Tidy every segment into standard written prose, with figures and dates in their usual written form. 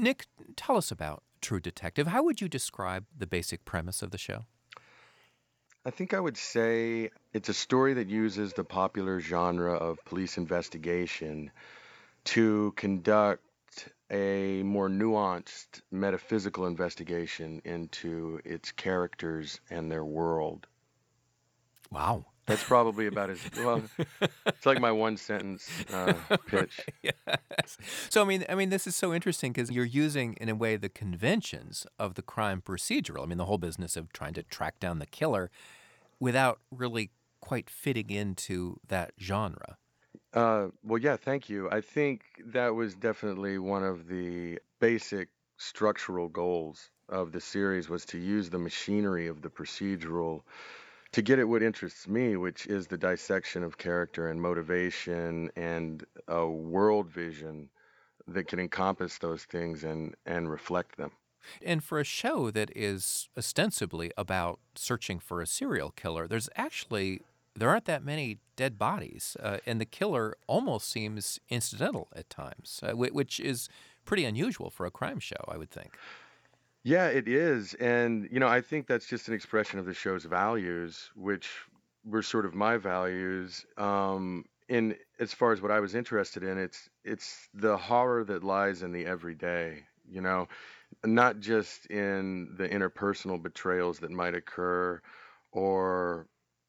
Nick, tell us about True Detective. How would you describe the basic premise of the show? I think I would say it's a story that uses the popular genre of police investigation to conduct a more nuanced metaphysical investigation into its characters and their world. Wow. That's probably about as well. It's like my one sentence pitch. Right, yes. So I mean, this is so interesting because you're using, in a way, the conventions of the crime procedural. I mean, the whole business of trying to track down the killer without really quite fitting into that genre. Well, yeah, thank you. I think that was definitely one of the basic structural goals of the series was to use the machinery of the procedural to get at what interests me, which is the dissection of character and motivation and a world vision that can encompass those things and reflect them. And for a show that is ostensibly about searching for a serial killer, there aren't that many dead bodies, and the killer almost seems incidental at times, which is pretty unusual for a crime show, I would think. Yeah, it is. And, I think that's just an expression of the show's values, which were sort of my values. In as far as what I was interested in, it's the horror that lies in the everyday, not just in the interpersonal betrayals that might occur or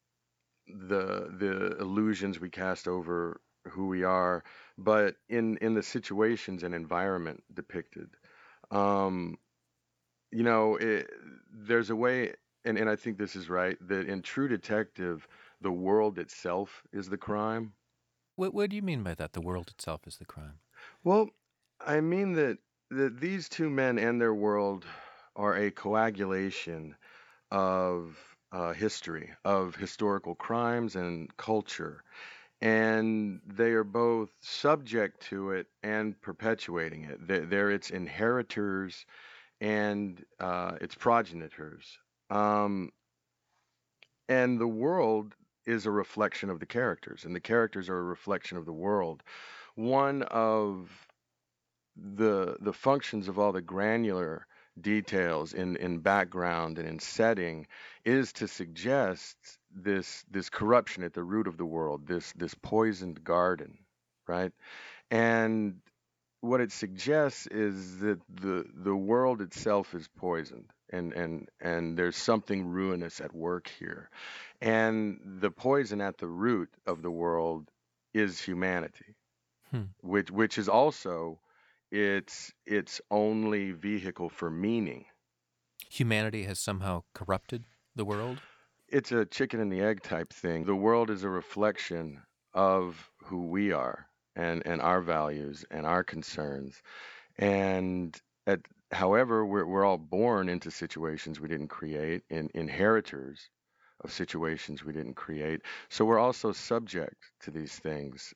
the illusions we cast over who we are, but in the situations and environment depicted. Um, there's a way, and I think this is right, that in True Detective, the world itself is the crime. What do you mean by that? The world itself is the crime. Well, I mean that these two men and their world are a coagulation of history, of historical crimes and culture. And they are both subject to it and perpetuating it. They're its inheritors and its progenitors. Um, and the world is a reflection of the characters, and the characters are a reflection of the world. One of the functions of all the granular details in background and in setting is to suggest this corruption at the root of the world, this poisoned garden, right? And what it suggests is that the world itself is poisoned and there's something ruinous at work here. And the poison at the root of the world is humanity, Hmm. which is also its only vehicle for meaning. Humanity has somehow corrupted the world? It's a chicken and the egg type thing. The world is a reflection of who we are and our values and our concerns. And at, however, we're all born into situations we didn't create, inheritors of situations we didn't create. So we're also subject to these things.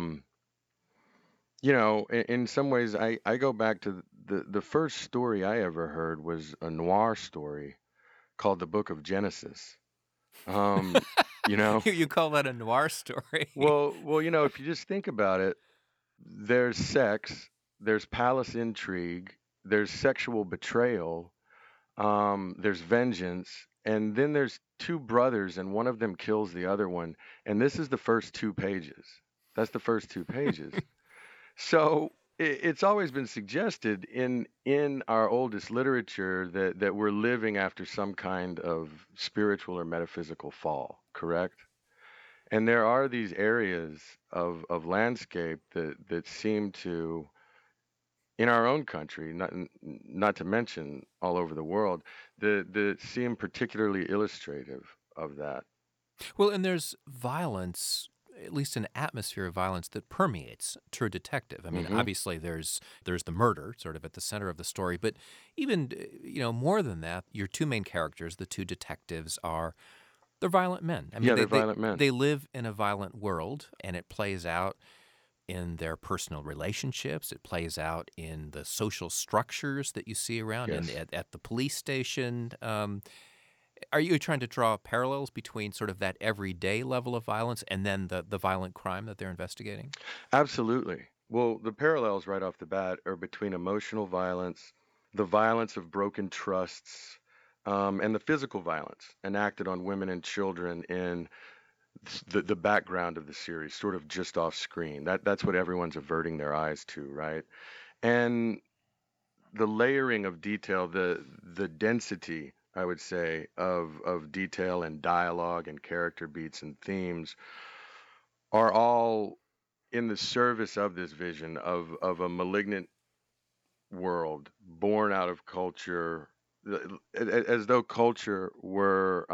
In some ways, I go back to the first story I ever heard was a noir story called the Book of Genesis. Um, you know, You call that a noir story? if you just think about it, there's sex, there's palace intrigue, there's sexual betrayal, there's vengeance, and then there's two brothers, and one of them kills the other one. And this is the first 2 pages. That's the first 2 pages. So it's always been suggested in our oldest literature that we're living after some kind of spiritual or metaphysical fall, correct? And there are these areas of landscape that seem to, in our own country, not to mention all over the world, that seem particularly illustrative of that. Well, and there's violence, at least an atmosphere of violence that permeates True Detective. I mean, Hmm. obviously there's the murder sort of at the center of the story, but even more than that, your two main characters, the two detectives, they're violent men. I mean, Yeah, they're violent men. they live in a violent world, and it plays out in their personal relationships. It plays out in the social structures that you see around Yes. at the police station. Are you trying to draw parallels between sort of that everyday level of violence and then the violent crime that they're investigating? Absolutely. Well, the parallels right off the bat are between emotional violence, the violence of broken trusts, and the physical violence enacted on women and children in the background of the series, sort of just off screen. That's what everyone's averting their eyes to, right? And the layering of detail, the density, I would say, of detail and dialogue and character beats and themes are all in the service of this vision of a malignant world born out of culture, as though culture were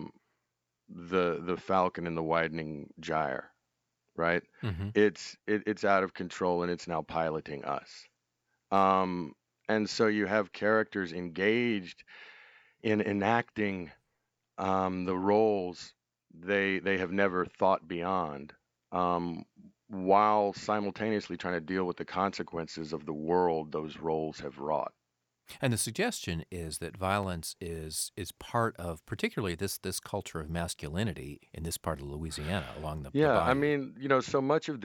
the falcon in the widening gyre, right? Hmm. It's out of control and it's now piloting us. Um, and so you have characters engaged in enacting the roles they have never thought beyond, um, while simultaneously trying to deal with the consequences of the world those roles have wrought. And the suggestion is that violence is part of particularly this culture of masculinity in this part of Louisiana along the Yeah, I bayou. mean, so much of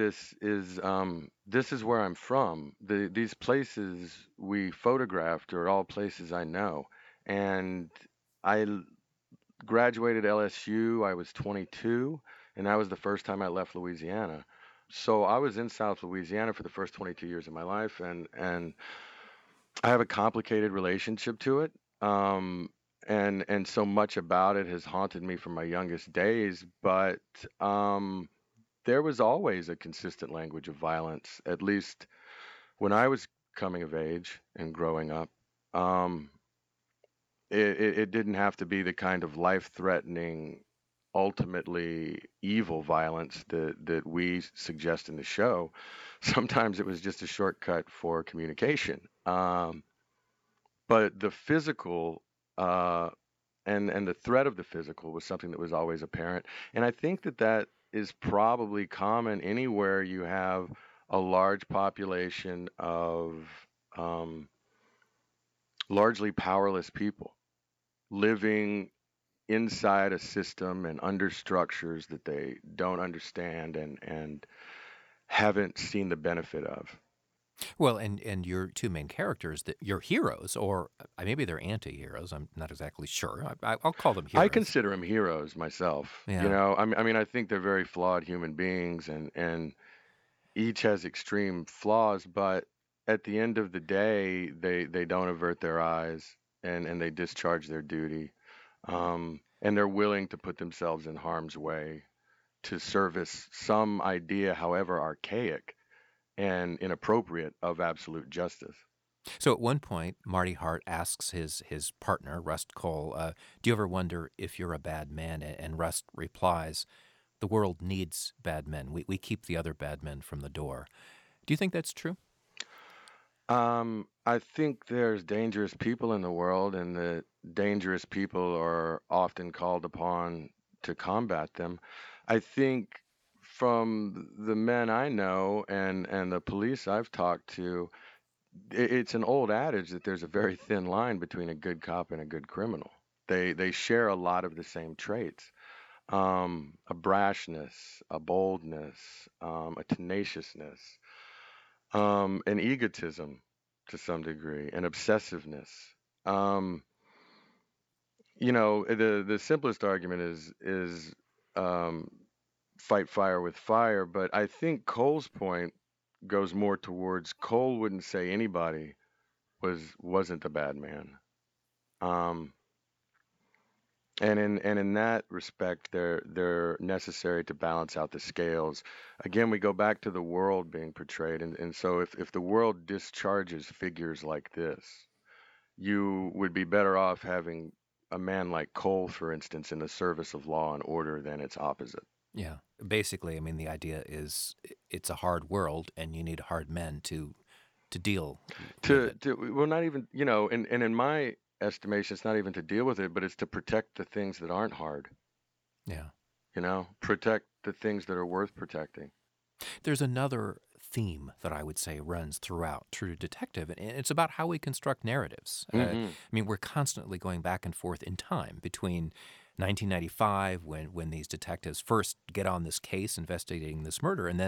this is where I'm from. These places we photographed are all places I know, and I graduated LSU. I was 22, and that was the first time I left Louisiana. So I was in South Louisiana for the first 22 years of my life, and I have a complicated relationship to it. Um, and so much about it has haunted me from my youngest days. But there was always a consistent language of violence, at least when I was coming of age and growing up. Um, it didn't have to be the kind of life-threatening, ultimately evil violence that we suggest in the show. Sometimes it was just a shortcut for communication. But the physical uh, and the threat of the physical was something that was always apparent. And I think that is probably common anywhere you have a large population of um, largely powerless people living inside a system and under structures that they don't understand and haven't seen the benefit of. Well, and your two main characters, that your heroes, or maybe they're anti-heroes. I'm not exactly sure. I'll call them I heroes. consider them heroes myself. Yeah. I mean, I think they're very flawed human beings, and each has extreme flaws, but at the end of the day, they don't avert their eyes and they discharge their duty. And they're willing to put themselves in harm's way to service some idea, however archaic and inappropriate, of absolute justice. So at one point, Marty Hart asks his partner, Rust Cole, "Do you ever wonder if you're a bad man?" And Rust replies, "The world needs bad men. We keep the other bad men from the door." Do you think that's true? I think there's dangerous people in the world, and that dangerous people are often called upon to combat them. I think from the men I know and the police I've talked to, it's an old adage that there's a very thin line between a good cop and a good criminal. They share a lot of the same traits. A brashness, a boldness, a tenaciousness, an egotism to some degree, an obsessiveness. Um, the simplest argument is um, fight fire with fire, but I think Cole's point goes more towards Cole wouldn't say anybody wasn't a bad man. Um, and in that respect, they're necessary to balance out the scales. Again, we go back to the world being portrayed, and so if the world discharges figures like this, you would be better off having a man like Cole, for instance, in the service of law and order than its opposite. Yeah. Basically, I mean, the idea is it's a hard world, and you need hard men to deal with it. Well, not even, and in my estimation, it's not even to deal with it, but it's to protect the things that aren't hard, Yeah. protect the things that are worth protecting. There's another theme that I would say runs throughout True Detective, and it's about how we construct narratives. I Hmm. mean, we're constantly going back and forth in time between 1995, when these detectives first get on this case investigating this murder, and then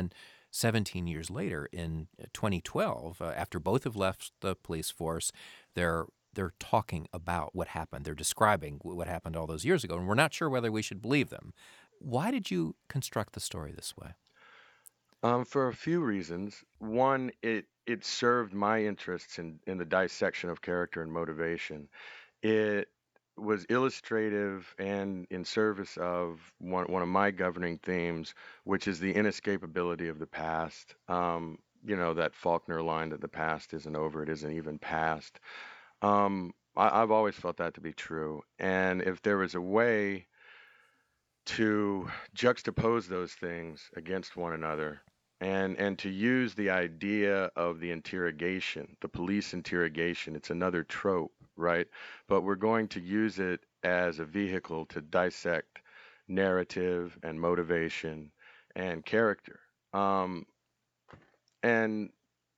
17 years later in 2012, after both have left the police force, they're they're talking about what happened. They're describing what happened all those years ago, and we're not sure whether we should believe them. Why did you construct the story this way? For a few reasons. One, it served my interests in the dissection of character and motivation. It was illustrative and in service of one of my governing themes, which is the inescapability of the past. That Faulkner line that the past isn't over, it isn't even past. I've always felt that to be true. And if there was a way to juxtapose those things against one another and to use the idea of the interrogation, the police interrogation, it's another trope, right? But we're going to use it as a vehicle to dissect narrative and motivation and character. Um, and,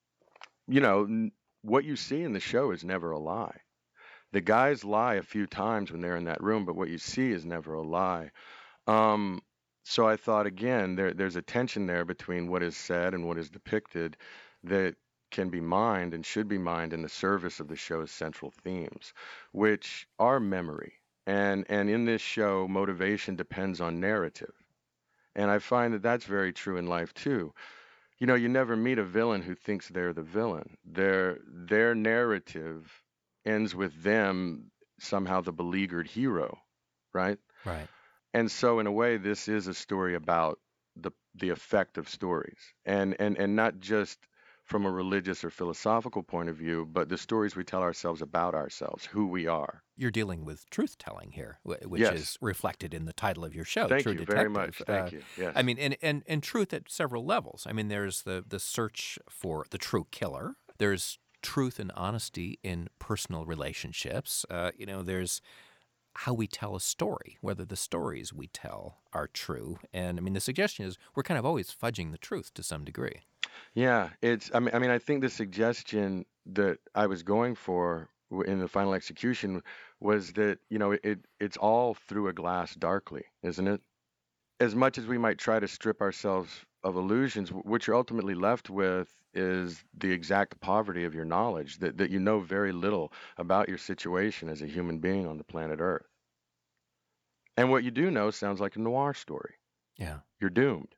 what you see in the show is never a lie. The guys lie a few times when they're in that room, but what you see is never a lie. Um, so I thought again, there's a tension there between what is said and what is depicted that can be mined and should be mined in the service of the show's central themes, which are memory. And in this show, motivation depends on narrative. And I find that that's very true in life too. You never meet a villain who thinks they're the villain. Their narrative ends with them somehow the beleaguered hero, right? Right. And so in a way this is a story about the effect of stories and not just from a religious or philosophical point of view, but the stories we tell ourselves about ourselves, who we are. You're dealing with truth telling here, which Yes. is reflected in the title of your show, Thank True you very Detective. much. Thank you. Yes. I mean, and truth at several levels. I mean, there's the search for the true killer. There's truth and honesty in personal relationships. There's how we tell a story, whether the stories we tell are true. And I mean, the suggestion is we're kind of always fudging the truth to some degree. Yeah, I think the suggestion that I was going for in the final execution was that, it's all through a glass darkly, isn't it? As much as we might try to strip ourselves of illusions, what you're ultimately left with is the exact poverty of your knowledge, that you know very little about your situation as a human being on the planet Earth. And what you do know sounds like a noir story. Yeah. You're doomed.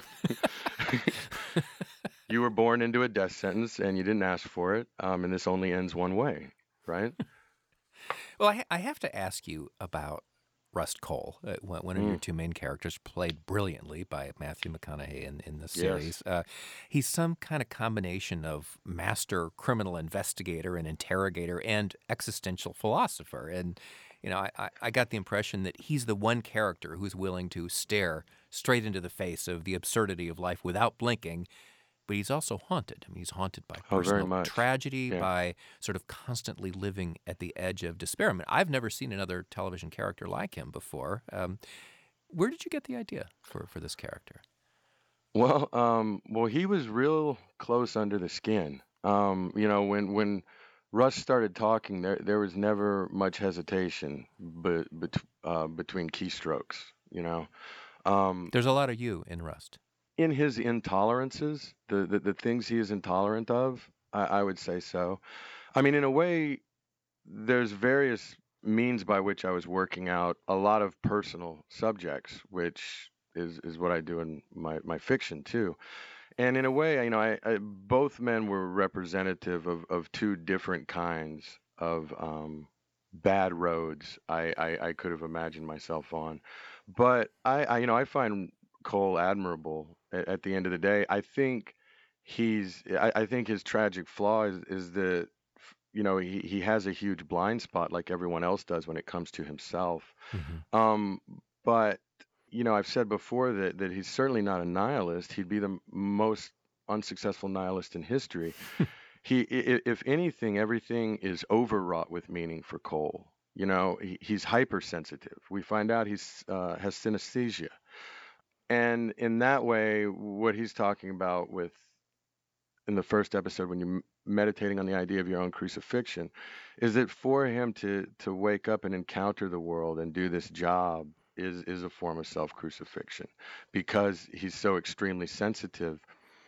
You were born into a death sentence and you didn't ask for it, and this only ends one way, right? Well, I have to ask you about Rust Cole, one of your Mm, two main characters, played brilliantly by Matthew McConaughey in the yes. series. He's some kind of combination of master criminal investigator and interrogator and existential philosopher. And, I got the impression that he's the one character who's willing to stare straight into the face of the absurdity of life without blinking, but he's also haunted. I mean, he's haunted by Oh, very personal much. tragedy, Yeah. by sort of constantly living at the edge of despair. I mean, I've never seen another television character like him before. Where did you get the idea for this character? Well, he was real close under the skin. When Russ started talking, there was never much hesitation, between keystrokes. You know, um, There's a lot of you in Rust. in his intolerances, the things he is intolerant of, I would say so. I mean, in a way, there's various means by which I was working out a lot of personal subjects, which is what I do in my fiction too. And in a way, both men were representative of two different kinds of bad roads I could have imagined myself on. But I find Cole admirable at the end of the day. I think his tragic flaw is that he has a huge blind spot like everyone else does when it comes to himself. Hmm. Um, but I've said before that he's certainly not a nihilist. He'd be the most unsuccessful nihilist in history. If anything, everything is overwrought with meaning for Cole. He's hypersensitive. We find out he's has synesthesia, and in that way, what he's talking about with in the first episode when you're meditating on the idea of your own crucifixion is that for him to wake up and encounter the world and do this job is a form of self crucifixion because he's so extremely sensitive.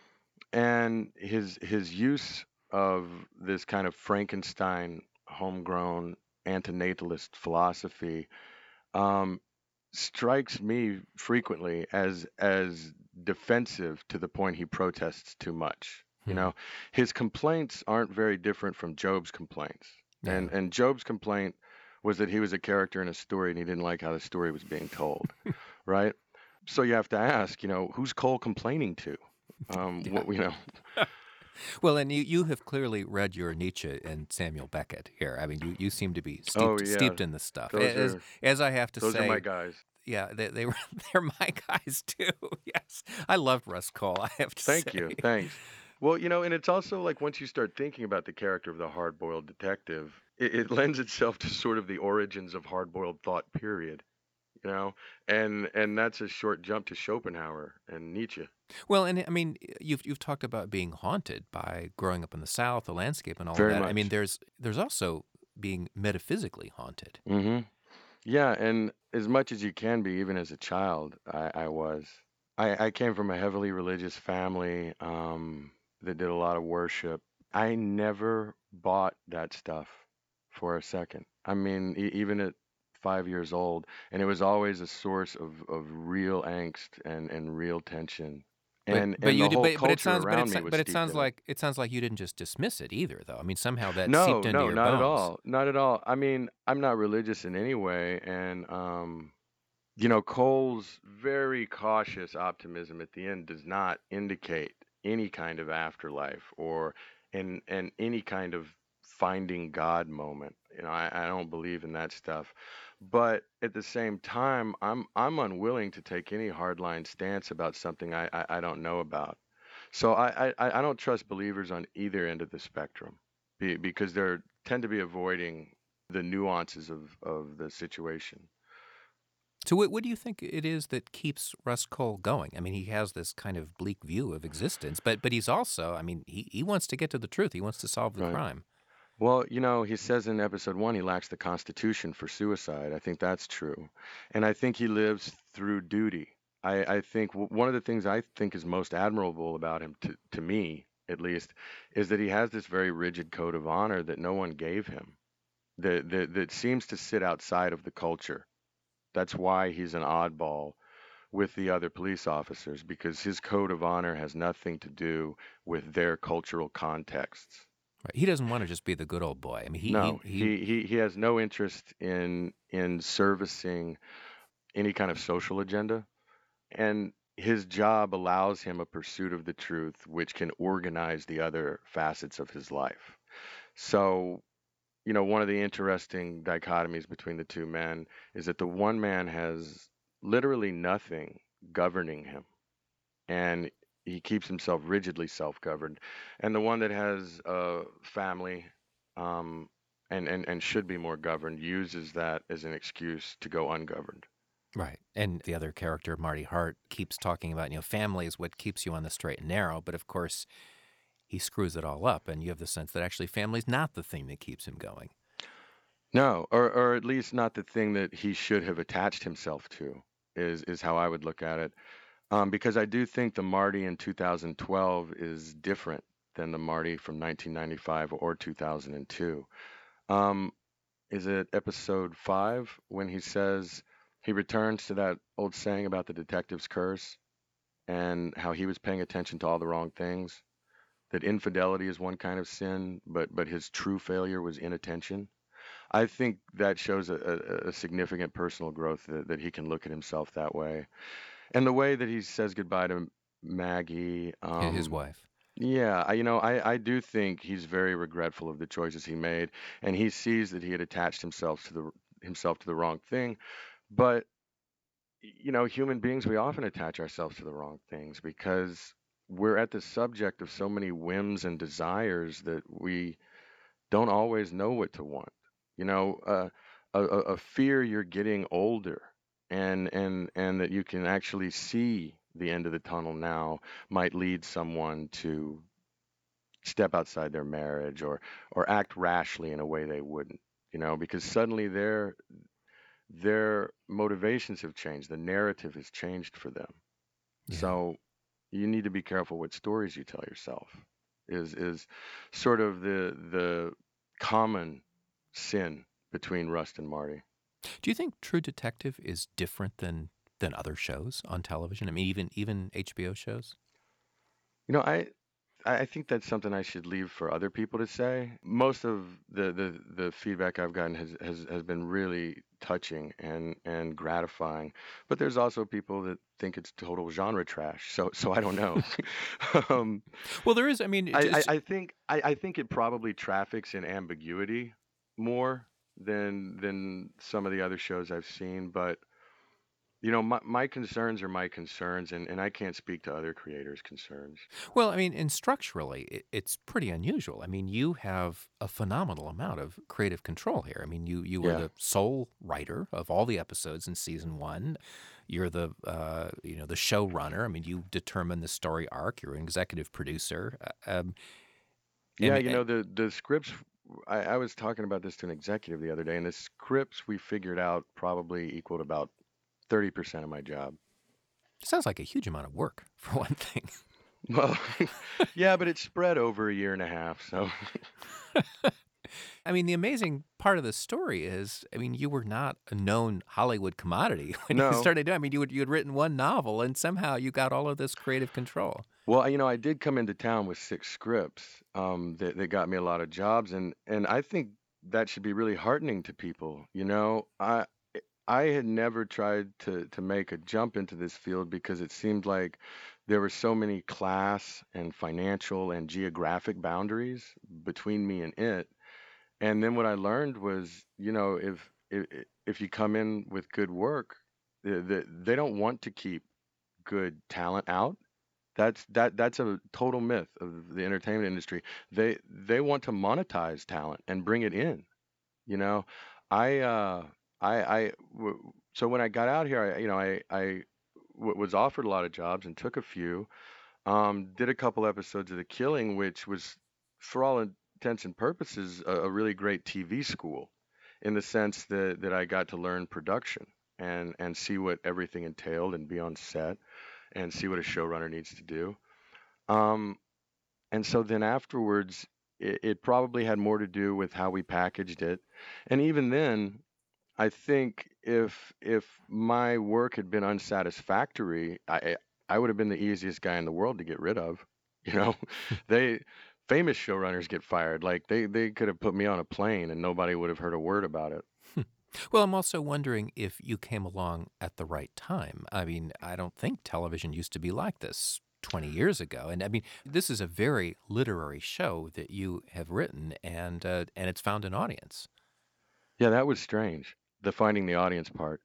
And his use of this kind of Frankenstein homegrown antinatalist philosophy um, strikes me frequently as defensive to the point he protests too much. You Hmm. know, his complaints aren't very different from Job's complaints. Yeah. And Job's complaint was that he was a character in a story and he didn't like how the story was being told, right? So you have to ask, who's Cole complaining to? Yeah. What, Well, and you have clearly read your Nietzsche and Samuel Beckett here. I mean, you seem to be oh steeped yeah, steeped in this stuff. those are As I have to those are my say, guys. yeah, they were they're my guys too. Yes, I loved Russ Cole. I have to Thank say. you. Thanks. Well, and it's also like once you start thinking about the character of the hard-boiled detective, it lends itself to sort of the origins of hard-boiled thought, period. You know, and that's a short jump to Schopenhauer and Nietzsche. Well, and I mean, you've talked about being haunted by growing up in the South, the landscape, and all of Very that. I mean, much. there's also being metaphysically haunted. Hmm. Yeah, and as much as you can be, even as a child, I was. I came from a heavily religious family that did a lot of worship. I never bought that stuff for a second. I mean, even at 5 years old, and it was always a source of real angst and real tension. And the whole culture around me was steeped in it. It sounds like you didn't just dismiss it either, though. I mean, somehow that seeped No, into no, your not at bones. all. Not at all. I mean, I'm not religious in any way, and Cole's very cautious optimism at the end does not indicate any kind of afterlife or and any kind of finding God moment. I don't believe in that stuff. But at the same time, I'm unwilling to take any hardline stance about something I don't know about. So I don't trust believers on either end of the spectrum because they tend to be avoiding the nuances of the situation. So, what do you think it is that keeps Russ Cole going? I mean, he has this kind of bleak view of existence, but he's also, I mean, he wants to get to the truth. He wants to solve the Right. crime. Well, he says in episode 1 he lacks the constitution for suicide. I think that's true. And I think he lives through duty. I think one of the things I think is most admirable about him, to me at least, is that he has this very rigid code of honor that no one gave him, that seems to sit outside of the culture. That's why he's an oddball with the other police officers, because his code of honor has nothing to do with their cultural contexts. Right? He doesn't want to just be the good old boy. I mean, No, he has no interest in servicing any kind of social agenda, and his job allows him a pursuit of the truth, which can organize the other facets of his life. So, one of the interesting dichotomies between the two men is that the one man has literally nothing governing him, and he keeps himself rigidly self-governed, and the one that has a family um, and should be more governed uses that as an excuse to go ungoverned. right. And the other character, Marty Hart, keeps talking about, family is what keeps you on the straight and narrow. But of course, he screws it all up, and you have the sense that actually family's not the thing that keeps him going. No, or at least not the thing that he should have attached himself to, is how I would look at it. Because I do think the Marty in 2012 is different than the Marty from 1995 or 2002. Um, is it episode 5 when he says he returns to that old saying about the detective's curse and how he was paying attention to all the wrong things? That infidelity is one kind of sin, but his true failure was inattention. I think that shows a significant personal growth that he can look at himself that way. And the way that he says goodbye to Maggie, His wife. yeah, I do think he's very regretful of the choices he made, and he sees that he had attached himself to the wrong thing. But human beings, we often attach ourselves to the wrong things because we're at the subject of so many whims and desires that we don't always know what to want. You know, a fear you're getting older, and that you can actually see the end of the tunnel now might lead someone to step outside their marriage or act rashly in a way they wouldn't. Because suddenly their motivations have changed. The narrative has changed for them. Yeah. So you need to be careful what stories you tell yourself. Is sort of the common sin between Rust and Marty. Do you think True Detective is different than other shows on television? I mean, even HBO shows. You know, I think that's something I should leave for other people to say. Most of the feedback I've gotten has been really touching and gratifying. But there's also people that think it's total genre trash. So I don't know. um, Well, there is. I mean, I think it probably traffics in ambiguity more than some of the other shows I've seen. But you know, my concerns are my concerns, and I can't speak to other creators' concerns. well, I mean, and structurally, it's pretty unusual. I mean, you have a phenomenal amount of creative control here. I mean, you were Yeah. the sole writer of all the episodes in season one. You're the the showrunner. I mean, you determine the story arc. You're an executive producer. Yeah, you know, the scripts, I was talking about this to an executive the other day, and the scripts we figured out probably equaled about 30% of my job. Sounds like a huge amount of work for one thing. Well, yeah, but it's spread over a year and a half, so I mean, the amazing part of the story is, I mean, you were not a known Hollywood commodity when you no. started doing. I mean, you had written one novel, and somehow you got all of this creative control. Well, you know, I did come into town with 6 scripts, that got me a lot of jobs, and I think that should be really heartening to people. You know, I had never tried to make a jump into this field because it seemed like there were so many class and financial and geographic boundaries between me and it. And then what I learned was, you know, if you come in with good work, they don't want to keep good talent out. That's a total myth of the entertainment industry. They want to monetize talent and bring it in. You know, I so when I got out here, was offered a lot of jobs and took a few. Did a couple episodes of The Killing, which was, for all intents and purposes, a really great TV school, in the sense that I got to learn production and see what everything entailed and be on set and see what a showrunner needs to do. Um, and so then afterwards, it probably had more to do with how we packaged it. And even then, I think if my work had been unsatisfactory, I would have been the easiest guy in the world to get rid of. You know, they famous showrunners get fired. Like they could have put me on a plane and nobody would have heard a word about it. Well, I'm also wondering if you came along at the right time. I mean, I don't think television used to be like this 20 years ago. And I mean, this is a very literary show that you have written, and it's found an audience. Yeah, that was strange. The finding the audience part.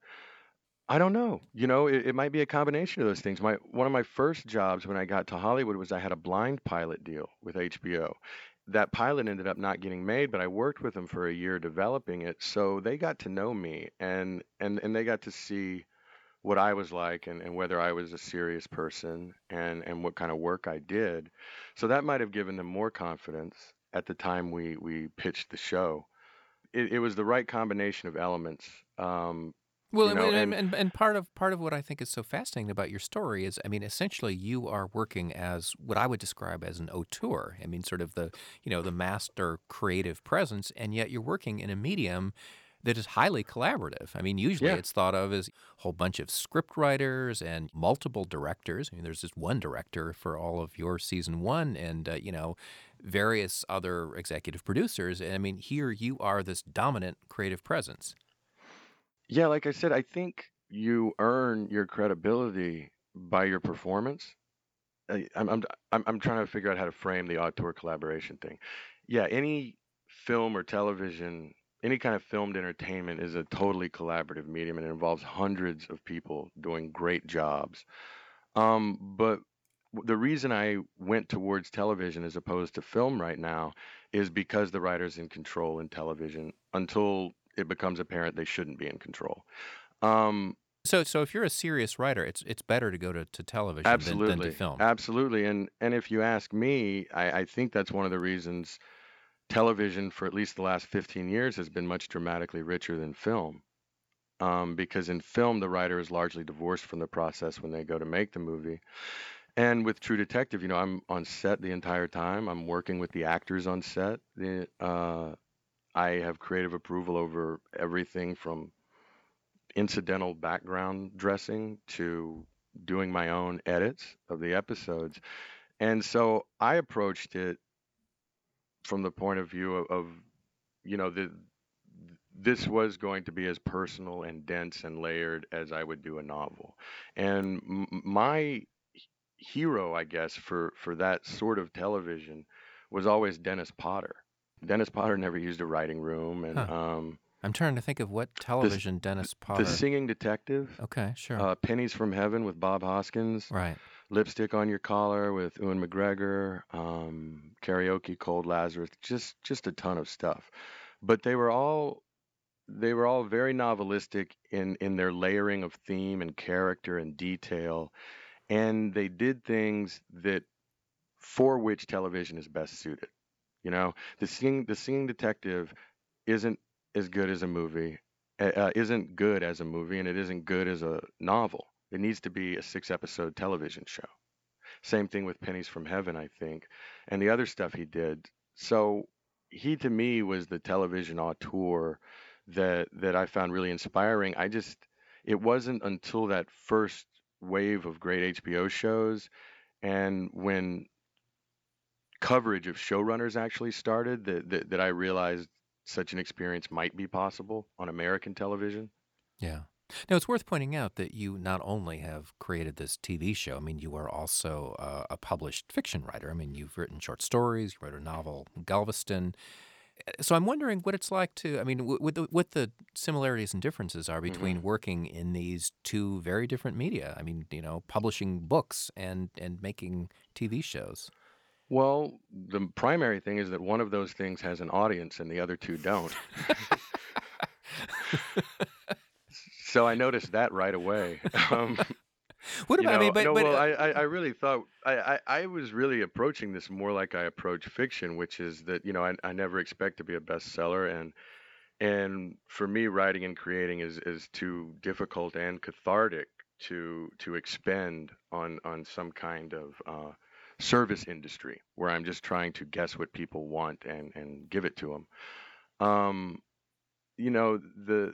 I don't know. You know, it might be a combination of those things. My One of my first jobs when I got to Hollywood was I had a blind pilot deal with HBO. That pilot ended up not getting made, but I worked with them for a year developing it. So they got to know me and they got to see what I was like and whether I was a serious person and what kind of work I did. So that might have given them more confidence at the time we pitched the show. It was the right combination of elements. Well, You know, and part of what I think is so fascinating about your story is, I mean, essentially you are working as what I would describe as an auteur. I mean, sort of the master creative presence, and yet you're working in a medium that is highly collaborative. I mean, usually yeah. it's thought of as a whole bunch of script writers and multiple directors. I mean, there's just one director for all of your season one, and various other executive producers. And I mean, here you are this dominant creative presence. Yeah, like I said, I think you earn your credibility by your performance. I, I'm trying to figure out how to frame the auteur collaboration thing. Yeah, any film or television, any kind of filmed entertainment is a totally collaborative medium and it involves hundreds of people doing great jobs. But the reason I went towards television as opposed to film right now is because the writer's in control in television until it becomes apparent they shouldn't be in control. Um, So if you're a serious writer, it's better to go to television than to Absolutely, film. absolutely. And if you ask me, I think that's one of the reasons television for at least the last 15 years has been much dramatically richer than film. Because in film, the writer is largely divorced from the process when they go to make the movie. And with True Detective, I'm on set the entire time. I'm working with the actors on set. I have creative approval over everything from incidental background dressing to doing my own edits of the episodes. And so I approached it from the point of view of the this was going to be as personal and dense and layered as I would do a novel. And my hero, I guess, for that sort of television was always Dennis Potter. Dennis Potter never used a writing room, and Huh. I'm trying to think of what the television Dennis the Potter. Singing Detective, Okay, sure. Pennies from Heaven with Bob Hoskins, Right. Lipstick on Your Collar with Ewan McGregor, Karaoke, Cold Lazarus, just a ton of stuff. But they were all very novelistic in their layering of theme and character and detail, and they did things that for which television is best suited. The Singing Detective isn't as good as a movie, isn't good as a movie, and it isn't good as a novel. It needs to be a 6 episode television show. Same thing with Pennies from Heaven, I think, and the other stuff he did. So he to me was the television auteur that I found really inspiring. It wasn't until that first wave of great HBO shows and when coverage of showrunners actually started that I realized such an experience might be possible on American television. Yeah. Now, it's worth pointing out that you not only have created this TV show, I mean, you are also a published fiction writer. I mean, you've written short stories, you wrote a novel, Galveston. So I'm wondering what it's like to, I mean, what the similarities and differences are hmm between working in these two very different media. I mean, publishing books and making TV shows. Well, the primary thing is that one of those things has an audience and the other two don't. So I noticed that right away. What about, I mean, No, but well, I really thought I was really approaching this more like I approach fiction, which is that, I never expect to be a bestseller, and for me, writing and creating is too difficult and cathartic to expend on some kind of service industry where I'm just trying to guess what people want and give it to them. Um, you know, the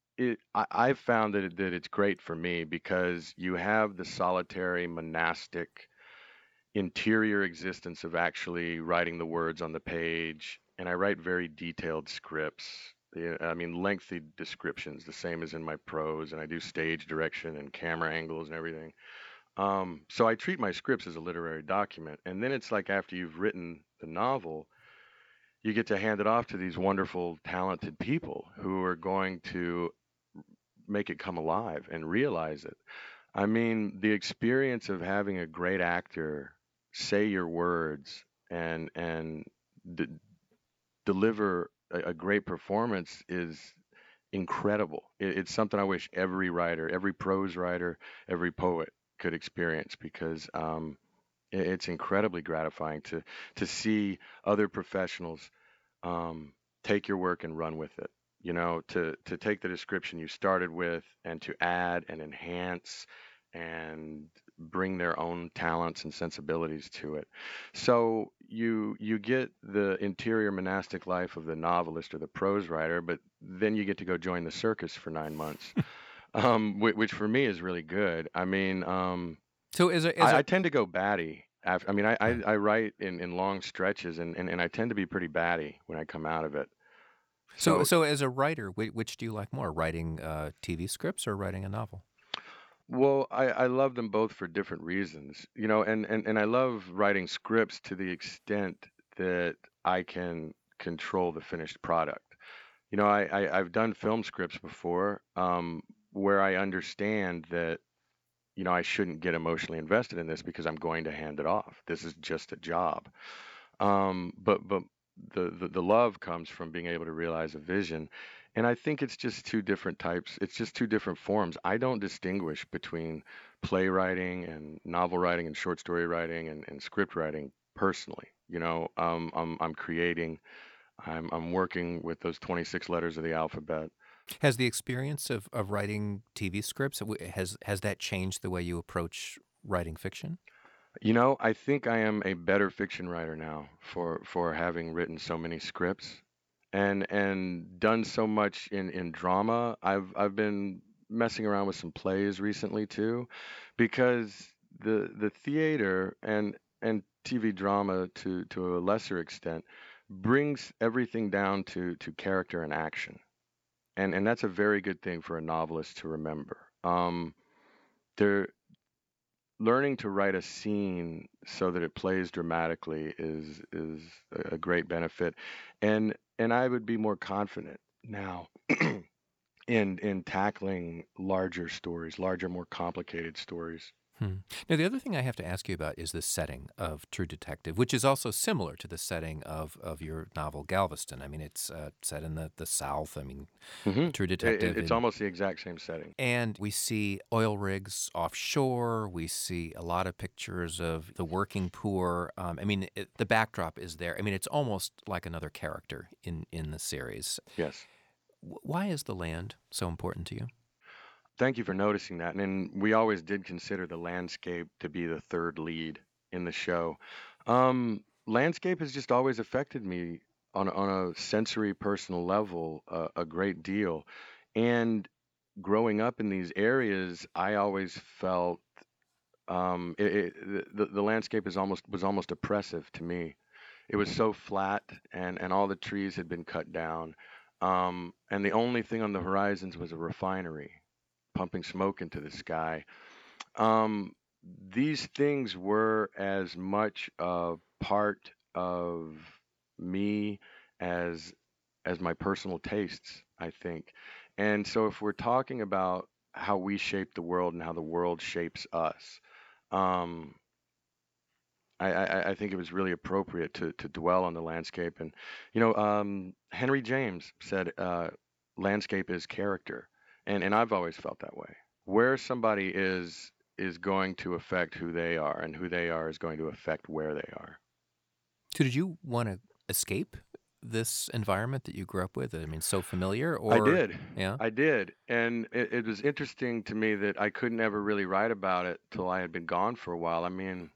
I've found that it's great for me because you have the solitary monastic interior existence of actually writing the words on the page, and I write very detailed scripts. Yeah, I mean, lengthy descriptions, the same as in my prose, and I do stage direction and camera angles and everything. So I treat my scripts as a literary document, and then it's like after you've written the novel, you get to hand it off to these wonderful, talented people who are going to make it come alive and realize it. I mean, the experience of having a great actor say your words and d- deliver a great performance is incredible. It's something I wish every writer, every prose writer, every poet could experience because it's incredibly gratifying to see other professionals um, take your work and run with it. To take the description you started with and to add and enhance and bring their own talents and sensibilities to it. So you get the interior monastic life of the novelist or the prose writer, but then you get to go join the circus for 9 months, which for me is really good. I mean, so as a, as I a, tend to go batty after. I mean, right. I write in long stretches, and I tend to be pretty batty when I come out of it. So, So, so as a writer, which do you like more, writing TV scripts or writing a novel? well, I love them both for different reasons, and I love writing scripts to the extent that I can control the finished product. I've done film scripts before, where I understand that, I shouldn't get emotionally invested in this because I'm going to hand it off. This is just a job. But the love comes from being able to realize a vision, and I think it's just two different types. It's just two different forms. I don't distinguish between playwriting and novel writing and short story writing and script writing personally. I'm creating. I'm working with those 26 letters of the alphabet. Has the experience of writing TV scripts has that changed the way you approach writing fiction? I think I am a better fiction writer now for having written so many scripts and done so much in drama. I've been messing around with some plays recently too, because the theater and TV drama to a lesser extent brings everything down to character and action. And that's a very good thing for a novelist to remember. There Learning to write a scene so that it plays dramatically is a great benefit, and I would be more confident now in tackling larger stories, larger, more complicated stories. Hmm. Now, the other thing I have to ask you about is the setting of True Detective, which is also similar to the setting of your novel Galveston. I mean, it's set in the South. I mean, hmm True Detective It's in almost the exact same setting. and we see oil rigs offshore. We see a lot of pictures of the working poor. I mean, the backdrop is there. I mean, it's almost like another character in the series. Yes. Why is the land so important to you? Thank you for noticing that. And we always did consider the landscape to be the third lead in the show. Landscape has just always affected me on a sensory personal level a great deal. And growing up in these areas, I always felt the landscape was almost oppressive to me. It was so flat, and all the trees had been cut down, and the only thing on the horizons was a refinery pumping smoke into the sky. Um, these things were as much a part of me as as my personal tastes, I think. And so if we're talking about how we shape the world and how the world shapes us, um, I think it was really appropriate to dwell on the landscape. And Henry James said, "Landscape is character," and I've always felt that way. Where somebody is going to affect who they are, and who they are is going to affect where they are. So, did you want to escape this environment that you grew up with? I mean, so familiar, I or did. yeah? I did. And it was interesting to me that I couldn't ever really write about it till I had been gone for a while. I mean,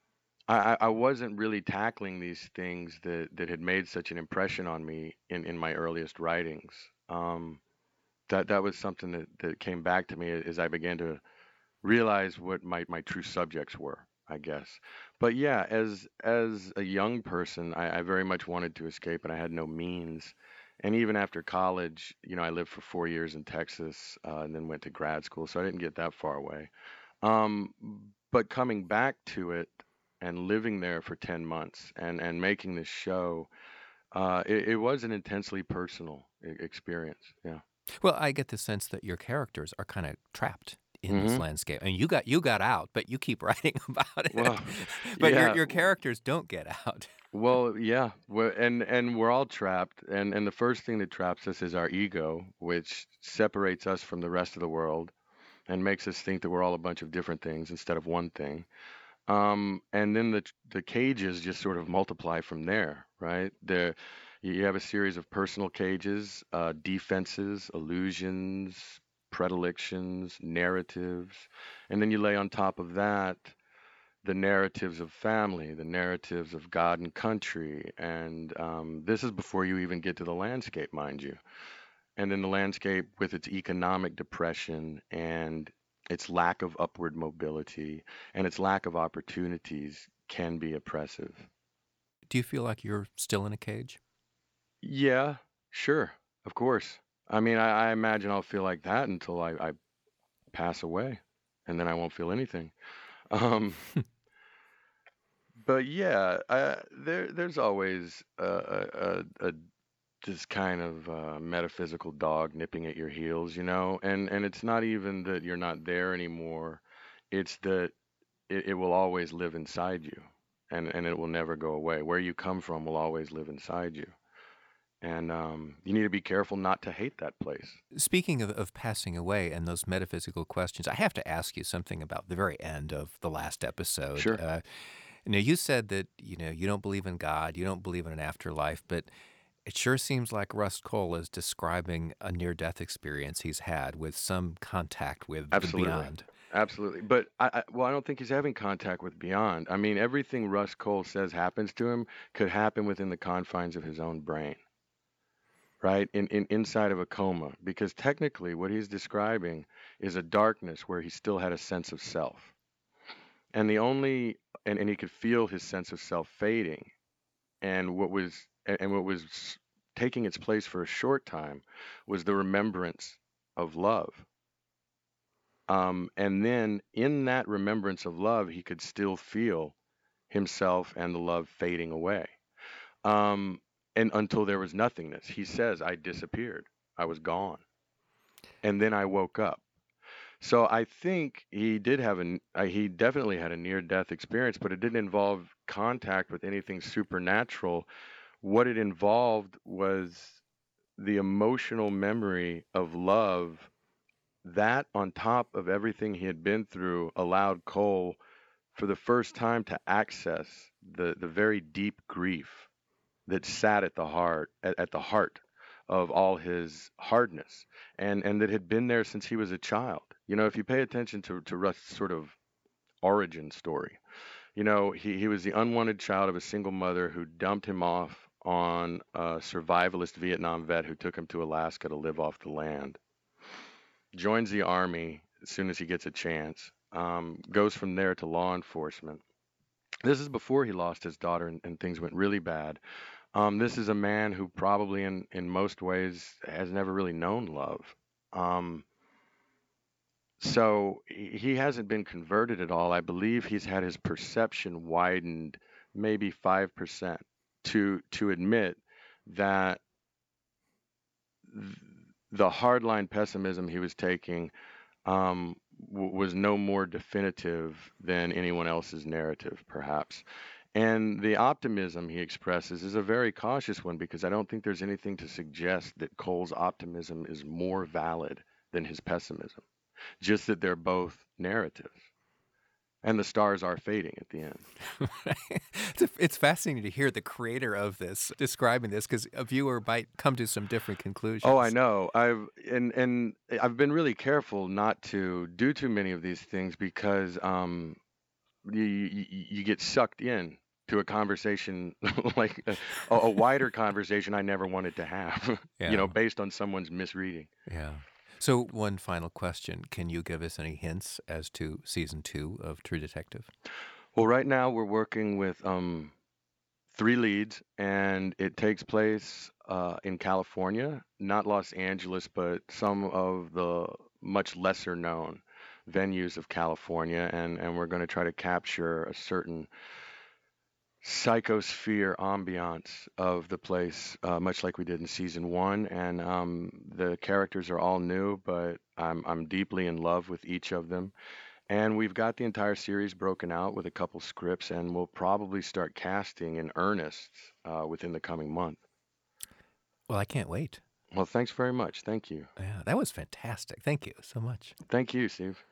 I wasn't really tackling these things that had made such an impression on me in my earliest writings. Um, that was something that came back to me as I began to realize what my true subjects were, I guess. But yeah, as a young person, I very much wanted to escape, and I had no means. And even after college, I lived for 4 years in Texas, and then went to grad school, so I didn't get that far away. Um, but coming back to it and living there for 10 months and making this show, it was an intensely personal experience. Yeah. Well, I get the sense that your characters are kind of trapped in this hmm landscape. I mean, you got out, but you keep writing about Well, it. But your yeah. your characters don't get out. Well, yeah. And we're all trapped. And the first thing that traps us is our ego, which separates us from the rest of the world and makes us think that we're all a bunch of different things instead of one thing. And then the cages just sort of multiply from there, right? You have a series of personal cages, defenses, illusions, predilections, narratives, and then you lay on top of that the narratives of family, the narratives of God and country, and this is before you even get to the landscape, mind you. And then the landscape with its economic depression and its lack of upward mobility and its lack of opportunities can be oppressive. Do you feel like you're still in a cage? Yeah, sure, of course. I mean, I imagine I'll feel like that until I pass away, and then I won't feel anything. Um, but yeah, there's always a just kind of metaphysical dog nipping at your heels, and it's not even that you're not there anymore. It's that it will always live inside you, and it will never go away. Where you come from will always live inside you, and you need to be careful not to hate that place. Speaking of passing away and those metaphysical questions, I have to ask you something about the very end of the last episode. Sure. You said that you don't believe in God, you don't believe in an afterlife, but it sure seems like Rust Cole is describing a near-death experience he's had with some contact with the Absolutely. beyond. Absolutely. But well, I don't think he's having contact with beyond. I mean, everything Russ Cole says happens to him could happen within the confines of his own brain, right? In inside of a coma, because technically what he's describing is a darkness where he still had a sense of self. And the only and he could feel his sense of self fading, and what was taking its place for a short time was the remembrance of love. And then in that remembrance of love, he could still feel himself and the love fading away. Um, and until there was nothingness, he says, I disappeared. I was gone. And then I woke up. So I think he did have he definitely had a near death experience, but it didn't involve contact with anything supernatural. What it involved was the emotional memory of love that, on top of everything he had been through, allowed Cole for the first time to access the very deep grief that sat at the heart of all his hardness, and that had been there since he was a child. You know, if you pay attention to Russ's sort of origin story, you know, he was the unwanted child of a single mother who dumped him off on a survivalist Vietnam vet who took him to Alaska to live off the land, joins the army as soon as he gets a chance, goes from there to law enforcement. This is before he lost his daughter and things went really bad. This is a man who probably, in most ways, has never really known love. Um, so he hasn't been converted at all. I believe he's had his perception widened maybe 5% to admit that th- the hardline pessimism he was taking was no more definitive than anyone else's narrative, perhaps. And the optimism he expresses is a very cautious one because I don't think there's anything to suggest that Cole's optimism is more valid than his pessimism, just that they're both narratives. And the stars are fading at the end. It's fascinating to hear the creator of this describing this because a viewer might come to some different Oh, I conclusions. know. And I've been really careful not to do too many of these things because you get sucked in to a conversation like a wider conversation I never wanted to have, you know, Yeah, based on someone's misreading. yeah. So, one final question. Can you give us any hints as to season two of True Detective? Well, right now we're working with three leads, and it takes place in California, not Los Angeles, but some of the much lesser known venues of California, and we're going to try to capture a certain psychosphere ambiance of the place, much like we did in season one. And the characters are all new, but I'm deeply in love with each of them. And we've got the entire series broken out with a couple scripts, and we'll probably start casting in earnest within the coming month. Well, I can't wait. Well, thanks very much. Thank you. Yeah, that was fantastic. Thank you so much. Thank you, Steve.